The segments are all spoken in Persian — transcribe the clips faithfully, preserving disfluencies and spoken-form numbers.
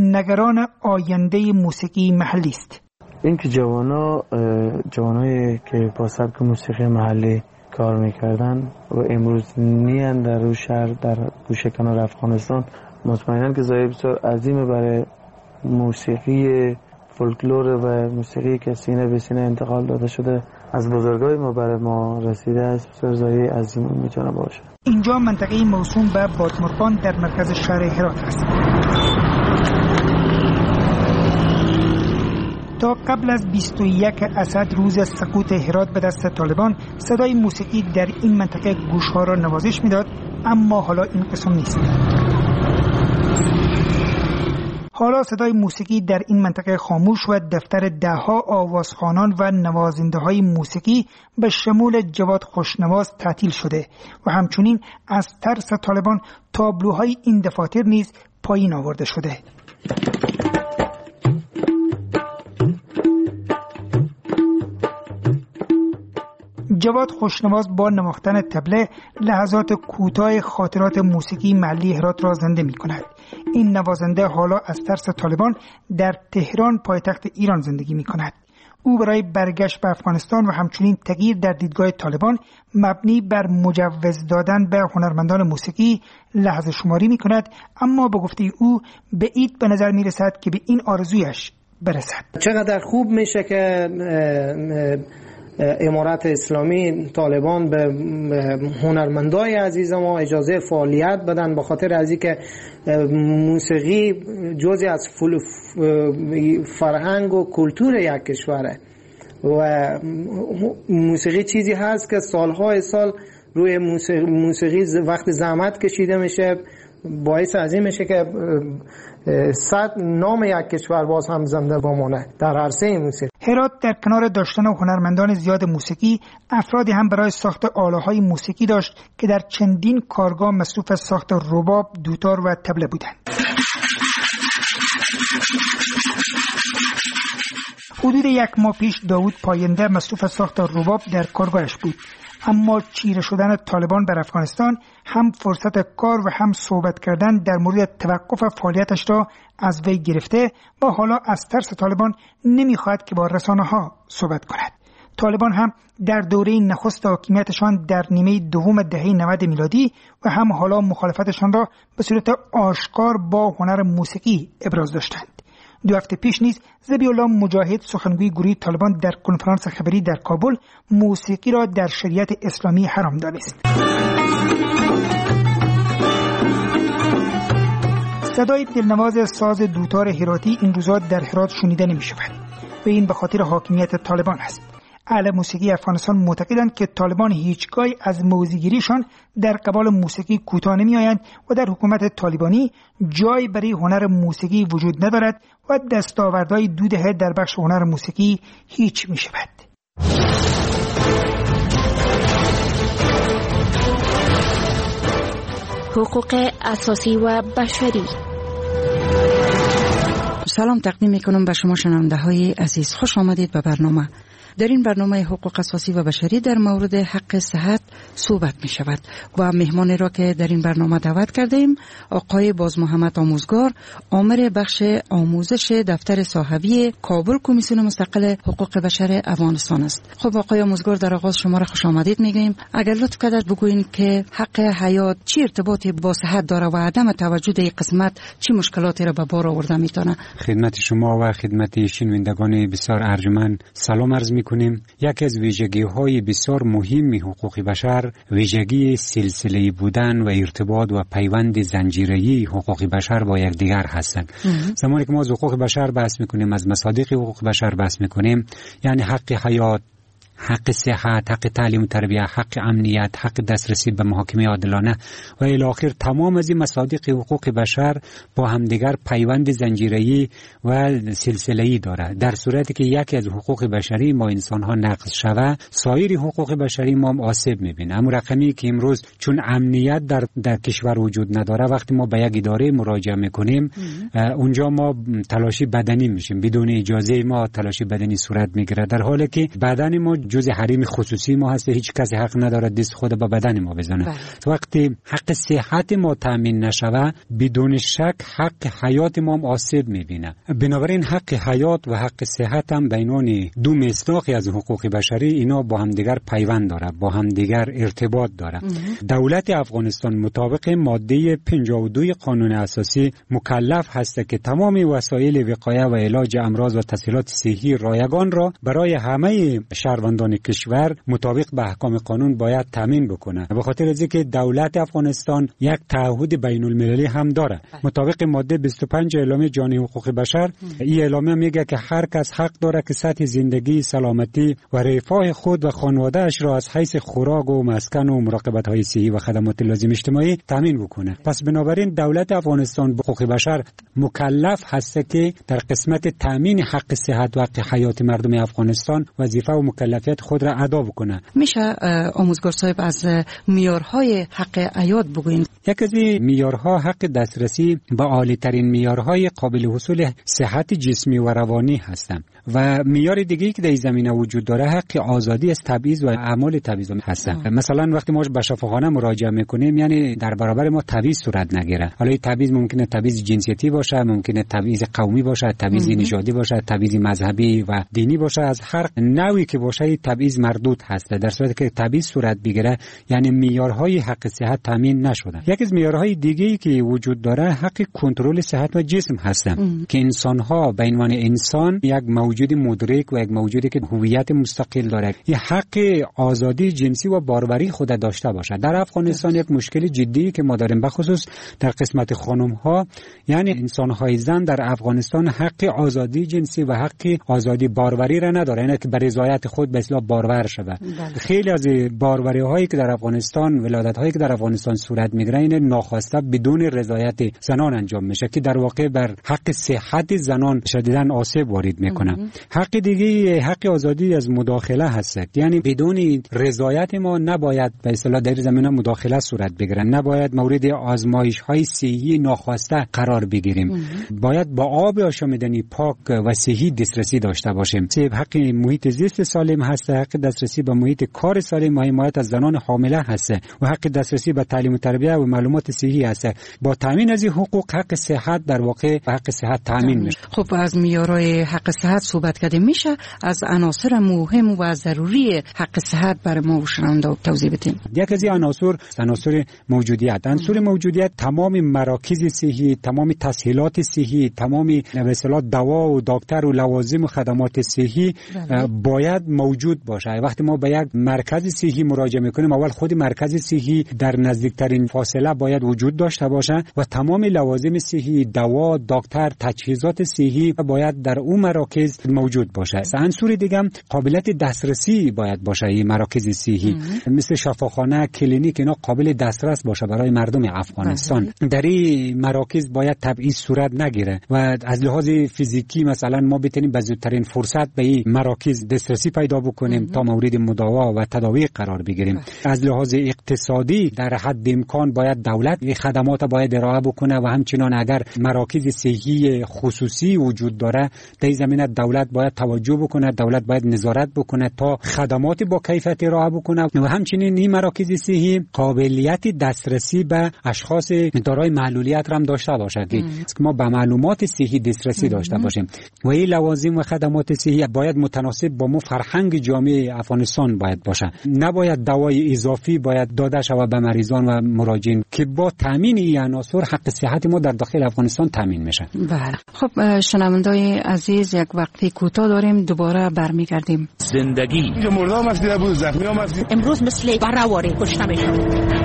نگران آینده موسیقی محلی است. این که جوانا جوانایی که با سبک موسیقی محلی کار میکردن و امروز نیان در رو شهر در گوشه کنار افغانستان، مطمئناً که زایی بسیار عظیمه برای موسیقی فولکلور و موسیقی که سینه به سینه انتقال داده شده از بزرگای ما برای ما رسیده است. بسیار زایی عظیم میتونه باشه. اینجا منطقه موسوم به بادمرغان در مرکز شهر هرات است. تا قبل از بیست و یک اسد روز سقوط هرات به دست طالبان، صدای موسیقی در این منطقه گوشها را نوازش میداد، اما حالا این قسم نیست. حالا صدای موسیقی در این منطقه خاموش و دفتر دهها آوازخوانان و نوازنده های موسیقی به شمول جواد خوشنواز تعطیل شده و همچنین از ترس طالبان تابلوهای این دفاتر نیز پایین آورده شده. جواد خوشنواز با نواختن طبله لحظات کوتاه خاطرات موسیقی محلی هرات را زنده می کند. این نوازنده حالا از ترس طالبان در تهران پایتخت ایران زندگی می کند. او برای برگشت به افغانستان و همچنین تغییر در دیدگاه طالبان مبنی بر مجوز دادن به هنرمندان موسیقی لحظه شماری می کند، اما به گفته او به عید به نظر می رسد که به این آرزویش برسد. چقدر خوب میشه که امارت اسلامی طالبان به هنرمندای عزیز ما اجازه فعالیت بدن، به خاطر از اینکه موسیقی جزئی از فرهنگ و کلتور یک کشوره و موسیقی چیزی هست که سالهای سال روی موسیقی وقت زحمت کشیده میشه، باعث از این میشه که صد نام یک کشور باز هم زنده بمانه در عرصه موسیقی. هرات در کنار داشتن هنرمندان زیاد موسیقی، افرادی هم برای ساخت آله‌های موسیقی داشت که در چندین کارگاه مصروف ساخت رباب، دوتار و طبله بودند. حدود یک ماه پیش داوود پاینده مصروف ساخت رباب در کارگاهش بود، اما چیره شدن طالبان بر افغانستان هم فرصت کار و هم صحبت کردن در مورد توقف فعالیتش را از وی گرفته و حالا از ترس طالبان نمیخواهد که با رسانه‌ها صحبت کند. طالبان هم در دوره نخست حاکمیتشان در نیمه دوم دهه نود میلادی و هم حالا مخالفتشان را به صورت آشکار با هنر موسیقی ابراز داشتند. دو هفته پیش نیز ذبیح الله مجاهد، سخنگوی گروه طالبان، در کنفرانس خبری در کابل موسیقی را در شریعت اسلامی حرام دانست. صدای دلنواز ساز دوتار هراتی این روزها در هرات شنیده نمی شود و این به خاطر حاکمیت طالبان است. اهل موسیقی افغانستان معتقدند که طالبان هیچگاه از موزیگیریشان در قبال موسیقی کوتاه نمی‌آیند و در حکومت طالبانی جای برای هنر موسیقی وجود ندارد و دستاوردهای دو دهه در بخش هنر موسیقی هیچ می‌شود. حقوق اساسی و بشری. سلام تقدیم می‌کنم به شما شنونده های عزیز. خوش آمدید به برنامه. در این برنامه حقوق اساسی و بشری در مورد حق صحت صحبت می شود و مهمانی را که در این برنامه دعوت کرده ایم آقای باز محمد آموزگار، آمر بخش آموزش دفتر صاحبی کابل کمیسیون مستقل حقوق بشر افغانستان است. خب آقای آموزگار، در آغاز شما را خوش آمدید میگیم. اگر لطف کنید بگوین که حق حیات چی ارتباطی با صحت داره و عدم توجه این قسمت چی مشکلاتی را به بار آورده میتونه؟ خدمت شما و خدمت شنوندگان بسیار ارجمند سلام عرض کنیم. یکی از ویژگی‌های بسیار مهم حقوق بشر ویژگی سلسله‌ای بودن و ارتباط و پیوند زنجیره‌ای حقوق بشر با یکدیگر هستند. زمانی که ما از حقوق بشر بحث می‌کنیم، از مصادیق حقوق بشر بحث می‌کنیم، یعنی حق حیات، حق صحت، حق تعلیم و تربیت، حق امنیت، حق دسترسی به محاکمه عادلانه و الی آخر تمام از این مصادیق حقوق بشر با همدیگر پیوند زنجیره‌ای و سلسله‌ای دارد. در صورتی که یکی از حقوق بشری ما انسان‌ها نقض شود، سایر حقوق بشری ما هم آسیب می‌بینه. اما رقمی که امروز چون امنیت در در کشور وجود نداره، وقتی ما به یک اداره مراجعه می‌کنیم، اونجا ما تلاشی بدنی میشیم، بدون اجازه ما تلاشی بدنی صورت می‌گیره، در حالی که بدن ما جزء حریم خصوصی ما هست، هیچ کسی حق نداره دست خود به بدن ما بزنه. بله. وقتی حق صحت ما تامین نشود بدون شک حق حیات ما هم آسیب میبینه. بنابراین حق حیات و حق صحت هم بینان دو مصداقی از حقوق بشری اینا با همدیگر پیوند داره، با همدیگر ارتباط داره. ام. دولت افغانستان مطابق ماده پنجاه و دو قانون اساسی مکلف هست که تمام وسایل وقایه و علاج امراض و تسهیلات صحی رایگان را برای همه شهروندان کشور مطابق به احکام قانون باید تامین بکنه. به خاطر از اینکه دولت افغانستان یک تعهد بین المللی هم داره. مطابق ماده بیست و پنج اعلامیه جهانی حقوق بشر این اعلامیه میگه که هر کس حق داره که سطح زندگی، سلامتی و رفاه خود و خانواده اش را از حیث خوراک و مسکن و مراقبت های صحی و خدمات لازم اجتماعی تامین بکنه. پس بنابراین دولت افغانستان به حقوق بشر مکلف هست که در قسمت تامین حق صحت و حق حیات مردم افغانستان وظیفه و مکلفیت خود را ادا بکنه. میشه آموزگار صاحب از معیارهای حق حیات بگوین؟ یک از معیارها حق دسترسی به عالی ترین معیارهای قابل حصول صحت جسمی و روانی هستند و معیار دیگه‌ای که در این زمینه وجود داره حق آزادی از تبعیض و اعمال تبعیض هستند. مثلا وقتی ما به شفاخانه مراجعه میکنیم یعنی در برابر ما تبعیض صورت نگیره. حالا این تبعیض ممکنه تبعیض جنسیتی باشه، ممکنه تبعیض قومی باشه، تبعیض نژادی باشه، تبعیض مذهبی و دینی باشه، از هر نوعی که باشه تبعیض مردود هست. در صورتی که تبعیض صورت بگیره یعنی معیارهای حق صحت تامین نشده. یک از معیارهای دیگه‌ای که وجود داره حق کنترل صحت و جسم هستند که انسان‌ها به عنوان انسان یک موجود مدرک و یک موجودی که هویت مستقل داره این حق آزادی جنسی و باروری خود داشته باشه. در افغانستان یک مشکل جدی که ما داریم به خصوص در قسمت خانم‌ها یعنی انسان‌های زن در افغانستان حق آزادی جنسی و حق آزادی باروری را نداره، یعنی که به رضایت خود به اصطلاح بارور شوه. خیلی از باروری‌هایی که در افغانستان، ولادت‌هایی که در افغانستان صورت می‌گیره این ناخواسته بدون رضایت زنان انجام میشه که در واقع بر حق صحت زنان شدیداً آسیب وارد میکنه. حق دیگه حق آزادی از مداخله هست، یعنی بدون رضایت ما نباید به اصطلاح در زمینه مداخله صورت بگیره، نباید مورد آزمایش‌های صحی ناخواسته قرار بگیریم. باید با آب آشامیدنی پاک و صحی دسترسی داشته باشیم. سه حق محیط زیست سالم هست، حق دسترسی به محیط کار سالم و حمایت از زنان حامله هست و حق دسترسی به تعلیم و تربیت و معلومات صحی هست. با تامین از این حقوق حق صحت در واقع حق صحت تامین میشه. خب از معیارهای حق صحت صحبت کرده میشه از عناصر مهم و ضروری حق صحت برای ما شنونده توضیح بدین. یک از این عناصر عناصر موجودیت. عنصر موجودیت تمام مراکز صحی، تمام تسهیلات صحی، تمام به اصطلاح دوا و دکتر و لوازم و خدمات صحی باید موجود باشه. وقتی ما به یک مرکز صحی مراجعه میکنیم اول خود مرکز صحی در نزدیکترین فاصله باید وجود داشته باشه و تمام لوازم صحی، دوا، دکتر، تجهیزات صحی باید در اون مراکز موجود باشه. عنصر دیگه هم قابلیت دسترسی باید باشه. این مراکز صحی مثل شفاخانه، کلینیک اینا قابل دسترس باشه برای مردم افغانستان. در این مراکز باید تبعیض صورت نگیره و از لحاظ فیزیکی مثلا ما بتونیم به زودترین فرصت به این مراکز دسترسی پیدا بکنیم تا مورد مداوا و تداوی قرار بگیریم. از لحاظ اقتصادی در حد امکان باید دولت این خدمات باید ارائه بکنه و همچنان اگر مراکز صحی خصوصی وجود داره در زمینه دولت باید توجه بکنه، دولت باید نظارت بکنه تا خدمات با کیفیت ارائه بکنه و همچنین این مراکز صحی قابلیت دسترسی به اشخاص دارای معلولیت هم داشته باشه که ما به معلومات صحی دسترسی داشته باشیم و این لوازم و خدمات صحی باید متناسب با مو فرهنگ جامعه افغانستان باید باشه. نباید دوای اضافی باید داده شود به مریضان و مراجعین که با تامین این عناصر حق صحت ما در داخل افغانستان تامین میشه. بله. خب شنوندای عزیز یک وقتی کوتاه داریم، دوباره برمیگردیم. زندگی اینجا مردم افتی بود، زخمی هم افتی. امروز مثل برآوری کشته میشن.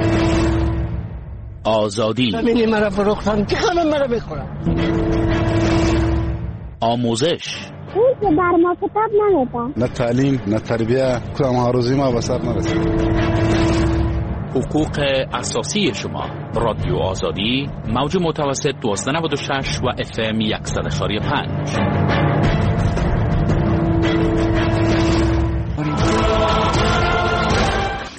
آزادی ببینی مرا فروختن که همه مرا بخورن. آموزش اون که در ما کتاب نمیده. نه تعلیم نه تربیه، کدام آرزوی ما به سر نرسید. حقوق اساسی شما. رادیو آزادی موج متوسط دوازده نود و شش و اف ام صد و پنج.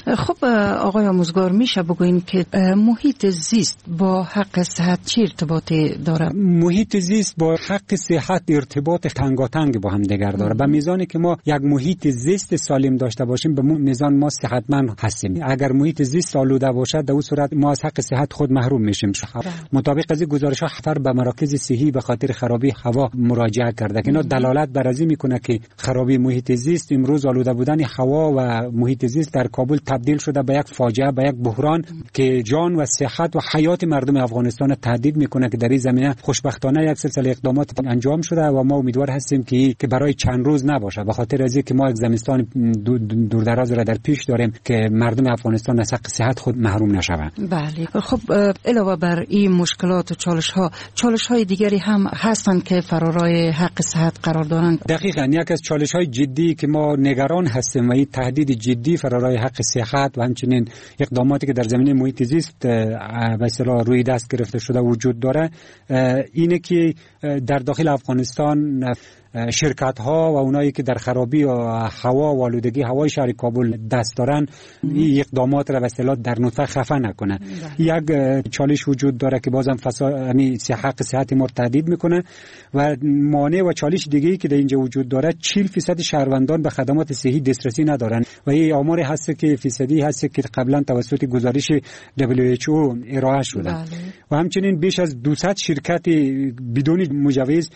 خب آقای آموزگار، میشه بگوین که محیط زیست با حق صحت چی ارتباطی داره؟ محیط زیست با حق صحت ارتباط تنگاتنگ با هم دیگر داره. به میزانی که ما یک محیط زیست سالم داشته باشیم به میزان ما صحتمند هستیم. اگر محیط زیست آلوده باشد در اون صورت ما از حق صحت خود محروم میشیم. مطابق از گزارش ها نفر به مراکز صحی به خاطر خرابی هوا مراجعه کرده که اینا دلالت بر از این میکنه که خرابی محیط زیست، امروز آلوده بودن هوا و محیط زیست در کابل تبدیل شده به یک فاجعه، به یک بحران که جان و صحت و حیات مردم افغانستان تهدید میکنه که در این زمینه خوشبختانه یک سلسله اقدامات انجام شده و ما امیدوار هستیم که که برای چند روز نباشه، به خاطر از اینکه ما یک زمستان دوردراز را در پیش داریم که مردم افغانستان از حق صحت خود محروم نشوند. بله. خب علاوه بر این مشکلات و چالش ها، چالش های دیگری هم هستند که فرارای حق صحت قرار دارند. دقیقاً یک از چالش های جدی که ما نگران هستیم و این تهدید جدی فرارای حق صحت و همچنین اقداماتی که در زمینه محیط زیست به اصطلاح روی دست گرفته شده وجود داره، اینه که در داخل افغانستان شرکت ها و اونایی که در خرابی و هوا و آلودگی هوای شهر کابل دست دارن این اقدامات را به اصطلاح در نطفه خفه نکنه. یک چالش وجود داره که بازم فساد یعنی حق صحت ما تهدید میکنه و مانع و چالش دیگه‌ای که در اینجا وجود داره چهل درصد شهروندان به خدمات صحی دسترسی ندارن و این آمار هست که فیصدی هست که قبلا توسط گزارش دبلیو اچ او ارائه شده. بله. و همچنین بیش از دویست شرکت بدون مجوز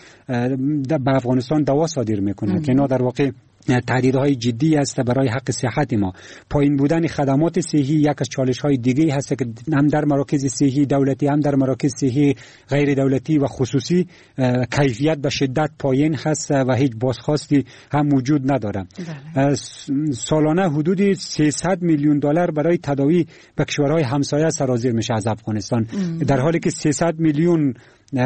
به افغانستان دوا صادر میکنه که اینا در واقع تهدیدهای جدی است برای حق صحت ما. پایین بودن خدمات صحی یک از چالش‌های دیگه هست که هم در مراکز صحی دولتی هم در مراکز صحی غیر دولتی و خصوصی کیفیت به شدت پایین هست و هیچ بازخواستی هم وجود نداره. بله. سالانه حدود سیصد میلیون دلار برای تداوی به کشورهای همسایه سرازیر میشه از افغانستان، ام. در حالی که سیصد میلیون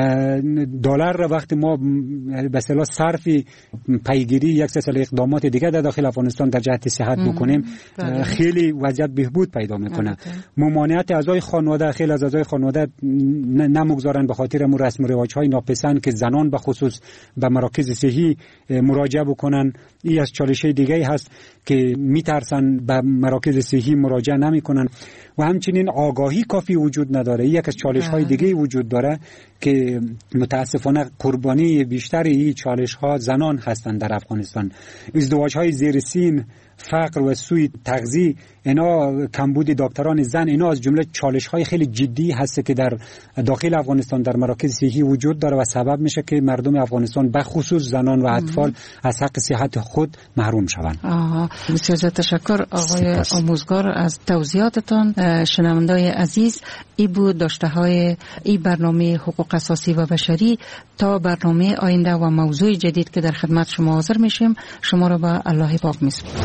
دلار را وقتی ما به اصطلاح صرف پیگیری یک سلسله اقدامات دیگه در داخل افغانستان در جهت صحت بکنیم خیلی وضعیت بهبود پیدا میکنه. ممانعت اعضای خانواده، خیلی از اعضای خانواده نمیگذارن به خاطر امور رسم و رواج‌های ناپسند که زنان به خصوص به مراکز صحی مراجعه بکنن. این از چالش‌های دیگه هست که میترسن به مراکز صحی مراجعه نمیکنن و همچنین آگاهی کافی وجود نداره. یک از چالش‌های دیگه وجود داره که متاسفانه قربانی بیشتر این چالش‌ها زنان هستند در افغانستان. ازدواج‌های زیر سن، فقر و سوء تغذیه، اینا کمبود دکتران زن، اینا از جمله چالش‌های خیلی جدی هست که در داخل افغانستان در مراکز صحی وجود داره و سبب میشه که مردم افغانستان به خصوص زنان و اطفال از حق صحت خود محروم شوند. آها، بسیار تشکر آقای آموزگار از توضیحاتتان. شنوندای عزیز، این بود داشته‌های این برنامه حقوق اساسی و بشری. تا برنامه آینده و موضوع جدید که در خدمت شما حاضر میشیم، شما را به الله پاک میسپارم.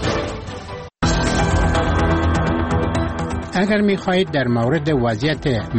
اگر می خواهید در مورد وضعیت